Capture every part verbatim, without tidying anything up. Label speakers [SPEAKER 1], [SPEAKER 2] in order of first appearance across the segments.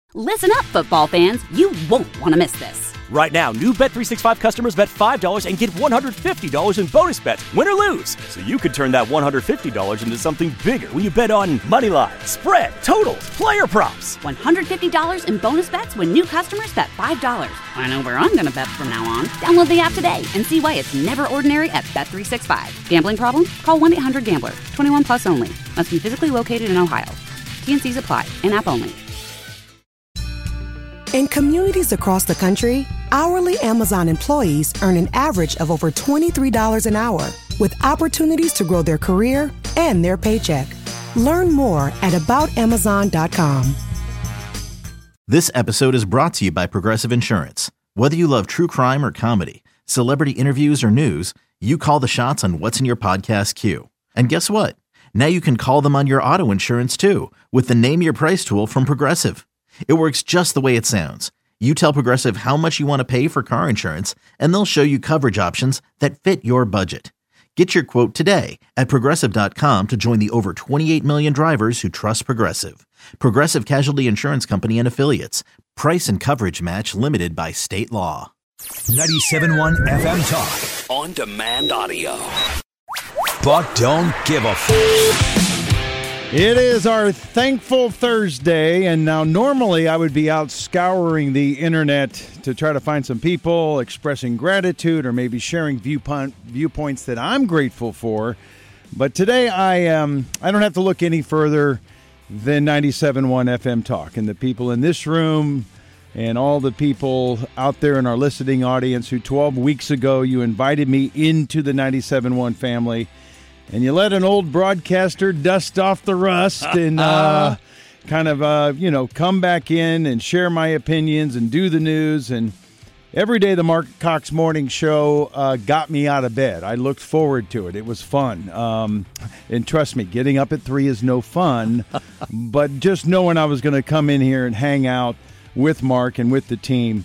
[SPEAKER 1] Listen up, football fans. You won't want to miss this.
[SPEAKER 2] Right now, new Bet three sixty-five customers bet five dollars and get one hundred fifty dollars in bonus bets, win or lose. So you could turn that one hundred fifty dollars into something bigger when you bet on money line, spread, totals, player props.
[SPEAKER 1] one hundred fifty dollars in bonus bets when new customers bet five dollars. I know where I'm going to bet from now on. Download the app today and see why it's never ordinary at Bet three sixty-five. Gambling problem? Call one eight hundred gambler. twenty-one plus only. Must be physically located in Ohio. T N Cs apply. In-app only.
[SPEAKER 3] In communities across the country, hourly Amazon employees earn an average of over twenty-three dollars an hour, with opportunities to grow their career and their paycheck. Learn more at about amazon dot com.
[SPEAKER 4] This episode is brought to you by Progressive Insurance. Whether you love true crime or comedy, celebrity interviews or news, you call the shots on what's in your podcast queue. And guess what? Now you can call them on your auto insurance too, with the Name Your Price tool from Progressive. It works just the way it sounds. You tell Progressive how much you want to pay for car insurance, and they'll show you coverage options that fit your budget. Get your quote today at Progressive dot com to join the over twenty-eight million drivers who trust Progressive. Progressive Casualty Insurance Company and Affiliates. Price and coverage match limited by state law.
[SPEAKER 5] ninety-seven point one F M Talk.
[SPEAKER 6] On demand audio.
[SPEAKER 5] But don't give a f***.
[SPEAKER 7] It is our Thankful Thursday, and now normally I would be out scouring the internet to try to find some people expressing gratitude or maybe sharing viewpoint, viewpoints that I'm grateful for. But today I um I don't have to look any further than ninety-seven point one F M Talk, and the people in this room and all the people out there in our listening audience who twelve weeks ago you invited me into the ninety-seven point one family. And you let an old broadcaster dust off the rust and uh, kind of, uh, you know, come back in and share my opinions and do the news. And every day the Mark Cox Morning Show uh, got me out of bed. I looked forward to it. It was fun. Um, and trust me, getting up at three is no fun. But just knowing I was going to come in here and hang out with Mark and with the team.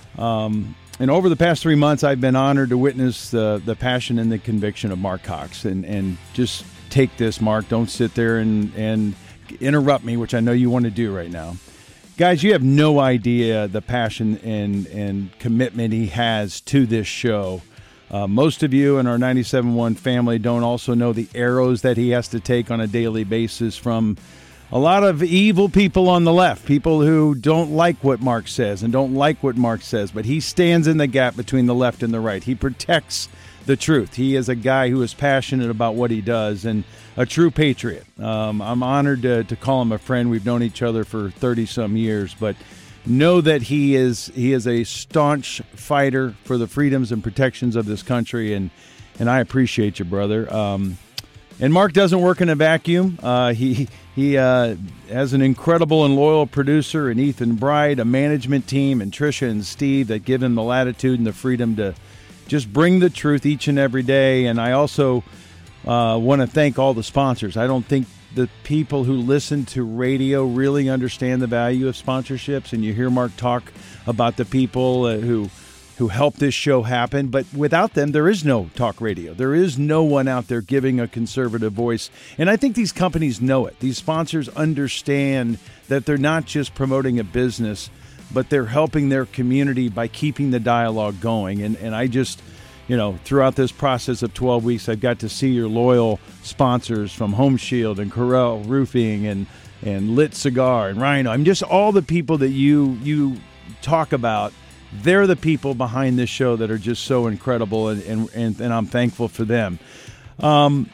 [SPEAKER 7] Um And over the past three months, I've been honored to witness the the passion and the conviction of Mark Cox. And, and just take this, Mark. Don't sit there and, and interrupt me, which I know you want to do right now. Guys, you have no idea the passion and, and commitment he has to this show. Uh, most of you in our ninety-seven point one family don't also know the arrows that he has to take on a daily basis from a lot of evil people on the left, people who don't like what Mark says and don't like what Mark says, but he stands in the gap between the left and the right. He protects the truth. He is a guy who is passionate about what he does and a true patriot. Um, I'm honored to, to call him a friend. We've known each other for thirty-some years, but know that he is he is a staunch fighter for the freedoms and protections of this country, and, and I appreciate you, brother. Um, and Mark doesn't work in a vacuum. Uh, he... He uh, has an incredible and loyal producer in Ethan Bright, a management team, and Tricia and Steve that give him the latitude and the freedom to just bring the truth each and every day. And I also uh, want to thank all the sponsors. I don't think the people who listen to radio really understand the value of sponsorships. And you hear Mark talk about the people uh, who who helped this show happen. But without them, there is no talk radio. There is no one out there giving a conservative voice. And I think these companies know it. These sponsors understand that they're not just promoting a business, but they're helping their community by keeping the dialogue going. And and I just, you know, throughout this process of twelve weeks, I've got to see your loyal sponsors from Home Shield and Corel Roofing and, and Lit Cigar and Rhino. I'm just all the people that you you talk about. They're the people behind this show that are just so incredible, and, and, and, and I'm thankful for them. Um,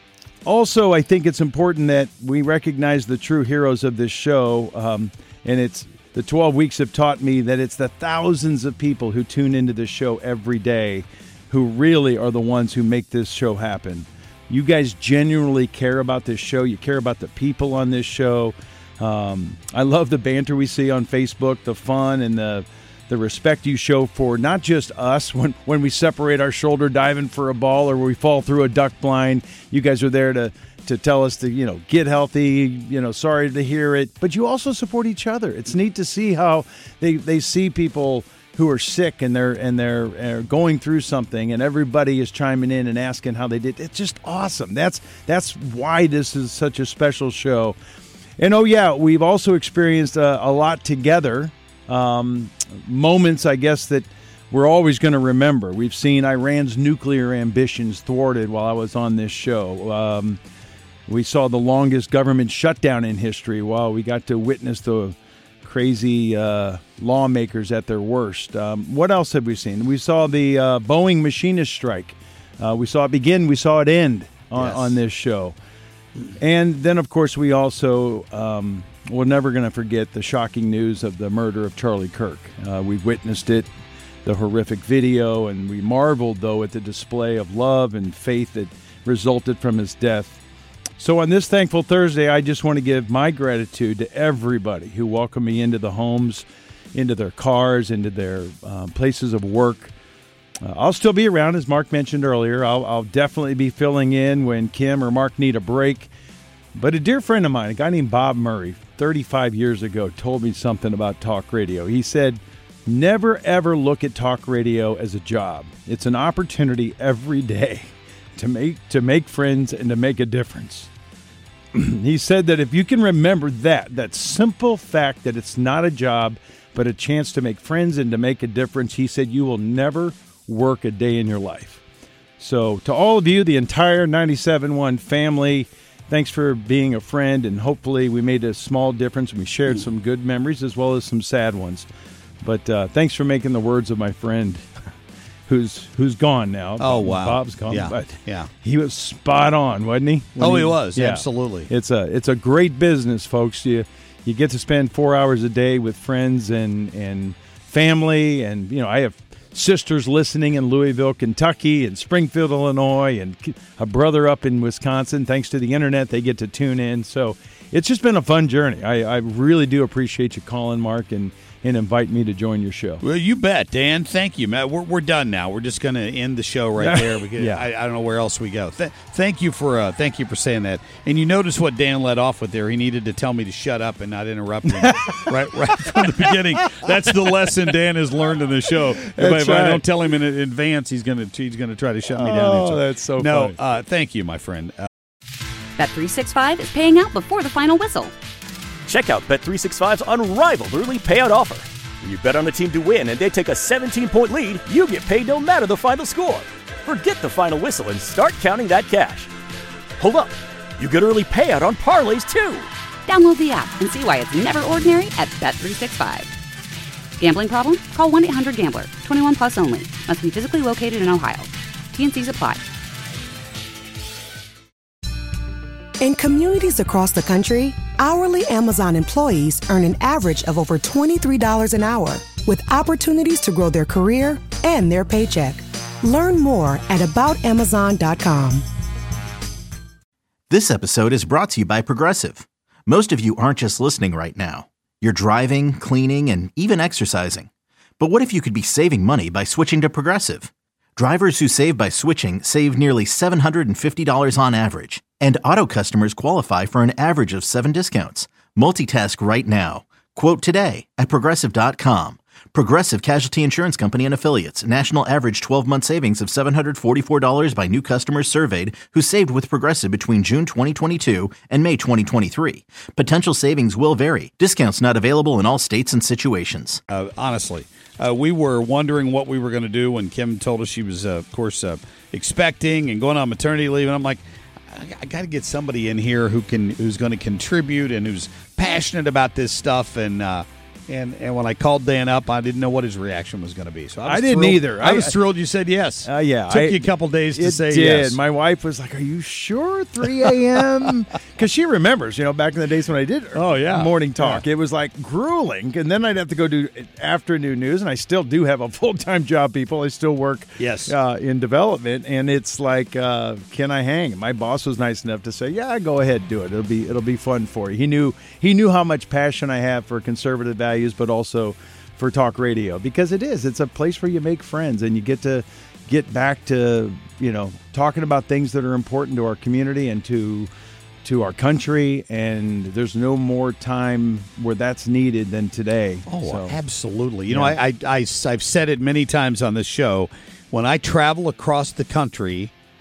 [SPEAKER 7] also, I think it's important that we recognize the true heroes of this show, um, and it's the twelve weeks have taught me that it's the thousands of people who tune into this show every day who really are the ones who make this show happen. You guys genuinely care about this show. You care about the people on this show. Um, I love the banter we see on Facebook, the fun and the the respect you show for not just us when, when we separate our shoulder diving for a ball or we fall through a duck blind. You guys are there to to tell us to, you know, get healthy, you know, sorry to hear it. But you also support each other. It's neat to see how they, they see people who are sick and they're and they're, they're going through something, and everybody is chiming in and asking how they did. It's just awesome. That's that's why this is such a special show. And, oh, yeah, we've also experienced uh, a lot together, um, moments, I guess, that we're always going to remember. We've seen Iran's nuclear ambitions thwarted while I was on this show. Um, we saw the longest government shutdown in history while we got to witness the crazy uh, lawmakers at their worst. Um, what else have we seen? We saw the uh, Boeing machinist strike. Uh, we saw it begin. We saw it end on,
[SPEAKER 6] yes.
[SPEAKER 7] on this show. And then, of course, we also, um, we're never going to forget the shocking news of the murder of Charlie Kirk. Uh, we witnessed it, the horrific video, and we marveled, though, at the display of love and faith that resulted from his death. So on this Thankful Thursday, I just want to give my gratitude to everybody who welcomed me into the homes, into their cars, into their um, places of work. Uh, I'll still be around, as Mark mentioned earlier. I'll, I'll definitely be filling in when Kim or Mark need a break. But a dear friend of mine, a guy named Bob Murray, thirty-five years ago, told me something about talk radio. He said, never, ever look at talk radio as a job. It's an opportunity every day to make to make friends and to make a difference. He said that if you can remember that, that simple fact that it's not a job, but a chance to make friends and to make a difference, he said you will never work a day in your life. So to all of you, the entire ninety-seven point one family, thanks for being a friend, and hopefully we made a small difference and we shared some good memories as well as some sad ones. But uh, thanks for making the words of my friend who's who's gone now.
[SPEAKER 6] Oh, wow.
[SPEAKER 7] Bob's gone.
[SPEAKER 6] Yeah,
[SPEAKER 7] But
[SPEAKER 6] yeah.
[SPEAKER 7] he was spot on, wasn't he? When
[SPEAKER 6] Oh, he was, absolutely.
[SPEAKER 7] It's a it's a great business, folks. You you get to spend four hours a day with friends and, and family. And, you know, I have sisters listening in Louisville, Kentucky, and Springfield, Illinois, and a brother up in Wisconsin. Thanks to the internet, they get to tune in. So it's just been a fun journey. I, I really do appreciate you calling, Mark, and, and invite me to join your show.
[SPEAKER 6] Well, you bet, Dan. Thank you, Matt. We're, we're done now. We're just going to end the show right there. Because
[SPEAKER 7] Yeah.
[SPEAKER 6] I, I don't know where else we go. Th- thank you for uh, thank you for saying that. And you notice what Dan led off with there. He needed to tell me to shut up and not interrupt him right right from the beginning. That's the lesson Dan has learned in the show. If, I, if
[SPEAKER 7] right.
[SPEAKER 6] I don't tell him in advance, he's going to he's going to try to shut me down.
[SPEAKER 7] Oh, that's so
[SPEAKER 6] no.
[SPEAKER 7] funny.
[SPEAKER 6] Uh, thank you, my friend. Uh,
[SPEAKER 1] Bet three sixty-five is paying out before the final whistle.
[SPEAKER 2] Check out Bet three sixty-five's unrivaled early payout offer. When you bet on a team to win and they take a seventeen-point lead, you get paid no matter the final score. Forget the final whistle and start counting that cash. Hold up. You get early payout on parlays, too.
[SPEAKER 1] Download the app and see why it's never ordinary at Bet three sixty-five. Gambling problem? Call one eight hundred gambler. twenty-one plus only. Must be physically located in Ohio. T and Cs apply.
[SPEAKER 3] In communities across the country, hourly Amazon employees earn an average of over twenty-three dollars an hour, with opportunities to grow their career and their paycheck. Learn more at about amazon dot com.
[SPEAKER 4] This episode is brought to you by Progressive. Most of you aren't just listening right now. You're driving, cleaning, and even exercising. But what if you could be saving money by switching to Progressive? Drivers who save by switching save nearly seven hundred fifty dollars on average. And auto customers qualify for an average of seven discounts. Multitask right now. Quote today at Progressive dot com. Progressive Casualty Insurance Company and Affiliates. National average twelve-month savings of seven hundred forty-four dollars by new customers surveyed who saved with Progressive between June twenty twenty-two and May twenty twenty-three. Potential savings will vary. Discounts not available in all states and situations.
[SPEAKER 6] Uh, honestly, uh, we were wondering what we were going to do when Kim told us she was, uh, of course, uh, expecting and going on maternity leave. And I'm like, I, I got to get somebody in here who can, who's going to contribute and who's passionate about this stuff. And uh, and and when I called Dan up, I didn't know what his reaction was going to be. So I, was
[SPEAKER 7] I didn't
[SPEAKER 6] thrilled.
[SPEAKER 7] either.
[SPEAKER 6] I,
[SPEAKER 7] I-
[SPEAKER 6] was thrilled you said yes.
[SPEAKER 7] Uh, yeah.
[SPEAKER 6] Took
[SPEAKER 7] I-
[SPEAKER 6] you a couple days to
[SPEAKER 7] it
[SPEAKER 6] say
[SPEAKER 7] did.
[SPEAKER 6] yes.
[SPEAKER 7] My wife was like, "Are you sure three a.m.?" Because she remembers, you know, back in the days when I did
[SPEAKER 6] Oh, yeah.
[SPEAKER 7] morning talk.
[SPEAKER 6] Yeah.
[SPEAKER 7] It was like grueling. And then I'd have to go do afternoon news. And I still do have a full-time job, people. I still work
[SPEAKER 6] Yes.
[SPEAKER 7] uh, in development. And it's like, uh, can I hang? My boss was nice enough to say, yeah, go ahead, do it. It'll be it'll be fun for you. He knew He knew how much passion I have for conservative values, but also for talk radio, because it is. It's a place where you make friends and you get to get back to, you know, talking about things that are important to our community and to to our country. And there's no more time where that's needed than today.
[SPEAKER 6] Oh,
[SPEAKER 7] So,
[SPEAKER 6] absolutely. You
[SPEAKER 7] yeah.
[SPEAKER 6] know, I, I, I, I've said it many times on this show. When I travel across the country,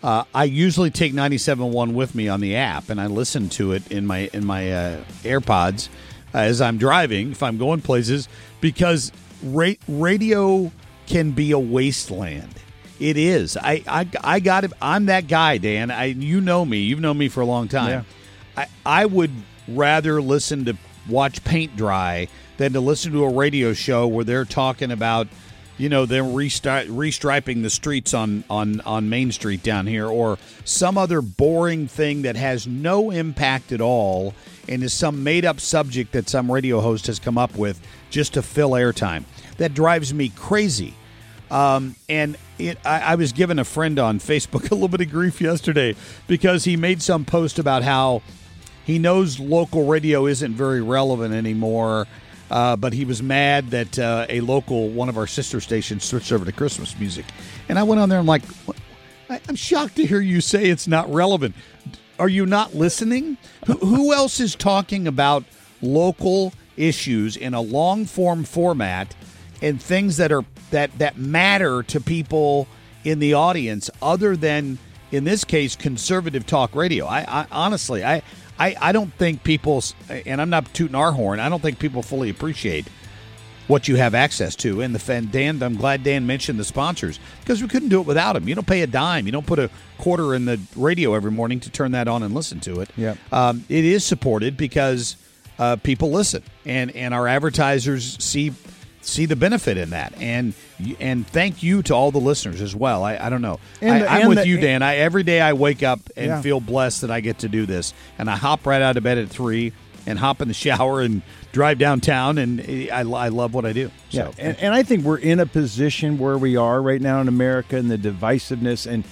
[SPEAKER 6] uh, I usually take ninety-seven point one with me on the app, and I listen to it in my in my uh, AirPods uh, as I'm driving, if I'm going places, because ra- radio can be a wasteland. It is. I I, I got it. I'm that guy, Dan. I you know me. You've known me for a long time.
[SPEAKER 7] Yeah.
[SPEAKER 6] I I would rather listen to watch paint dry than to listen to a radio show where they're talking about, you know, they're restri- restriping the streets on, on, on Main Street down here, or some other boring thing that has no impact at all and is some made-up subject that some radio host has come up with just to fill airtime. That drives me crazy. Um, and it, I, I was giving a friend on Facebook a little bit of grief yesterday because he made some post about how he knows local radio isn't very relevant anymore, uh, but he was mad that uh, a local, one of our sister stations, switched over to Christmas music. And I went on there and I'm like, I, I'm shocked to hear you say it's not relevant. Are you not listening? Who, who else is talking about local issues in a long-form format and things that are that that matter to people in the audience other than, in this case, conservative talk radio? I, I honestly, I, I, I don't think people, and I'm not tooting our horn, I don't think people fully appreciate what you have access to. And the and Dan, I'm glad Dan mentioned the sponsors because we couldn't do it without them. You don't pay a dime. You don't put a quarter in the radio every morning to turn that on and listen to it.
[SPEAKER 7] Yeah.
[SPEAKER 6] Um, it is supported because uh, people listen, and, and our advertisers see see the benefit in that. And and thank you to all the listeners as well. I, I don't know.
[SPEAKER 7] And the,
[SPEAKER 6] I, I'm
[SPEAKER 7] and
[SPEAKER 6] with
[SPEAKER 7] the,
[SPEAKER 6] you, Dan. I, every day I wake up and
[SPEAKER 7] yeah.
[SPEAKER 6] feel blessed that I get to do this. And I hop right out of bed at three and hop in the shower and drive downtown, and I, I love what I do. So.
[SPEAKER 7] Yeah, and, and I think we're in a position where we are right now in America, and the divisiveness and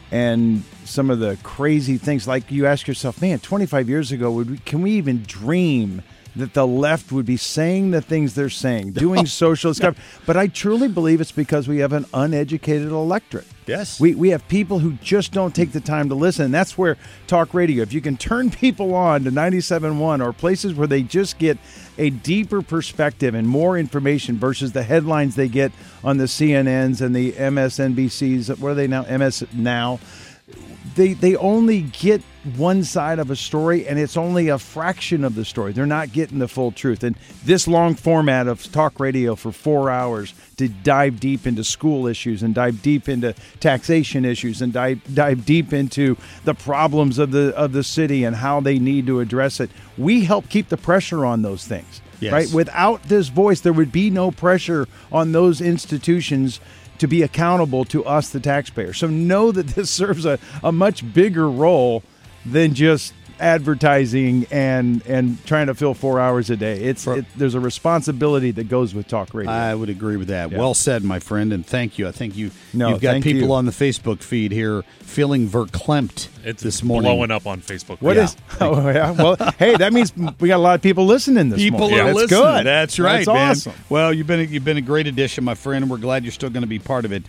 [SPEAKER 7] and some of the crazy things. Like you ask yourself, man, twenty-five years ago, would we, can we even dream that the left would be saying the things they're saying, doing socialist stuff? But I truly believe it's because we have an uneducated electorate.
[SPEAKER 6] Yes.
[SPEAKER 7] We we have people who just don't take the time to listen. And that's where talk radio, if you can turn people on to ninety-seven point one or places where they just get a deeper perspective and more information versus the headlines they get on the C N Ns and the M S N B Cs, what are they now, M S Now, they they only get one side of a story, and it's only a fraction of the story. They're not getting the full truth. And this long format of talk radio for four hours to dive deep into school issues and dive deep into taxation issues and dive dive deep into the problems of the of the city and how they need to address it. We help keep the pressure on those things.
[SPEAKER 6] Yes.
[SPEAKER 7] Right? Without this voice, there would be no pressure on those institutions to be accountable to us, the taxpayer. So know that this serves a, a much bigger role than just advertising and and trying to fill four hours a day. It's it, there's a responsibility that goes with talk radio.
[SPEAKER 6] I would agree with that.
[SPEAKER 7] Yeah.
[SPEAKER 6] Well said, my friend, and thank you. I think you
[SPEAKER 7] no,
[SPEAKER 6] you've got people
[SPEAKER 7] you.
[SPEAKER 6] on the Facebook feed here feeling verklempt
[SPEAKER 8] it's
[SPEAKER 6] this morning.
[SPEAKER 8] Blowing up on Facebook.
[SPEAKER 7] What
[SPEAKER 6] yeah.
[SPEAKER 7] is? Oh yeah. Well, hey, that means we got a lot of people listening this
[SPEAKER 6] People
[SPEAKER 7] morning.
[SPEAKER 6] are
[SPEAKER 7] That's
[SPEAKER 6] listening.
[SPEAKER 7] good.
[SPEAKER 6] That's right,
[SPEAKER 7] That's
[SPEAKER 6] man.
[SPEAKER 7] awesome.
[SPEAKER 6] Well, you've been a, you've been a great addition, my friend, and we're glad you're still going to be part of it.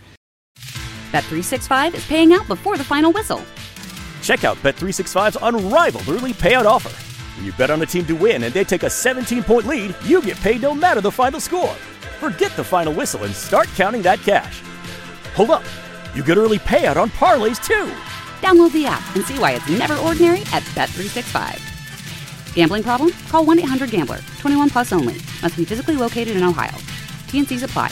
[SPEAKER 1] Bet three sixty-five is paying out before the final whistle.
[SPEAKER 2] Check out Bet three sixty-five's unrivaled early payout offer. When you bet on a team to win and they take a seventeen-point lead, you get paid no matter the final score. Forget the final whistle and start counting that cash. Hold up. You get early payout on parlays, too.
[SPEAKER 1] Download the app and see why it's never ordinary at Bet three sixty-five. Gambling problem? Call one eight hundred gambler. twenty-one plus only. Must be physically located in Ohio. T and Cs apply.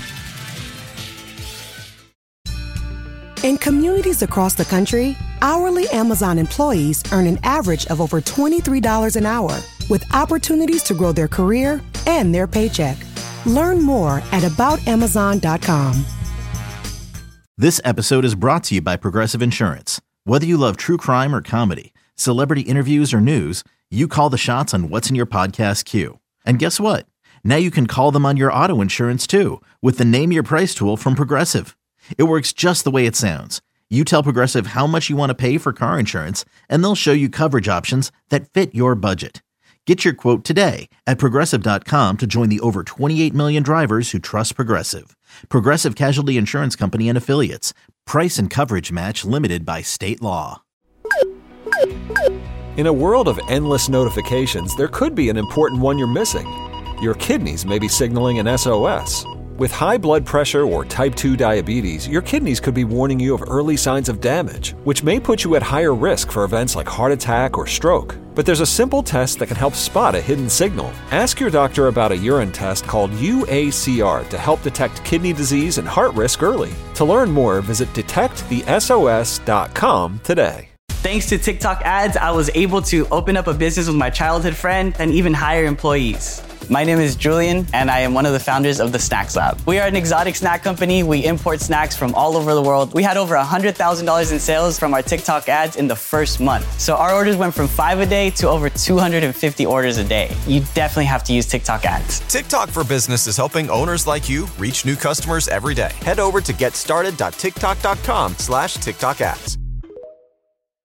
[SPEAKER 3] In communities across the country, hourly Amazon employees earn an average of over twenty-three dollars an hour, with opportunities to grow their career and their paycheck. Learn more at about amazon dot com.
[SPEAKER 4] This episode is brought to you by Progressive Insurance. Whether you love true crime or comedy, celebrity interviews or news, you call the shots on what's in your podcast queue. And guess what? Now you can call them on your auto insurance too, with the Name Your Price tool from Progressive. It works just the way it sounds. You tell Progressive how much you want to pay for car insurance, and they'll show you coverage options that fit your budget. Get your quote today at Progressive dot com to join the over twenty-eight million drivers who trust Progressive. Progressive Casualty Insurance Company and Affiliates. Price and coverage match limited by state law.
[SPEAKER 9] In a world of endless notifications, there could be an important one you're missing. Your kidneys may be signaling an S O S.
[SPEAKER 8] With high blood pressure or type two diabetes, your kidneys could be warning you of early signs of damage, which may put you at higher risk for events like heart attack or stroke. But there's a simple test that can help spot a hidden signal. Ask your doctor about a urine test called U A C R to help detect kidney disease and heart risk early. To learn more, visit detect the S O S dot com today.
[SPEAKER 9] Thanks to TikTok ads, I was able to open up a business with my childhood friend and even hire employees. My name is Julian, and I am one of the founders of the Snacks Lab. We are an exotic snack company. We import snacks from all over the world. We had over one hundred thousand dollars in sales from our TikTok ads in the first month. So our orders went from five a day to over two hundred fifty orders a day. You definitely have to use TikTok ads.
[SPEAKER 10] TikTok for Business is helping owners like you reach new customers every day. Head over to getstarted dot tiktok dot com slash TikTok ads.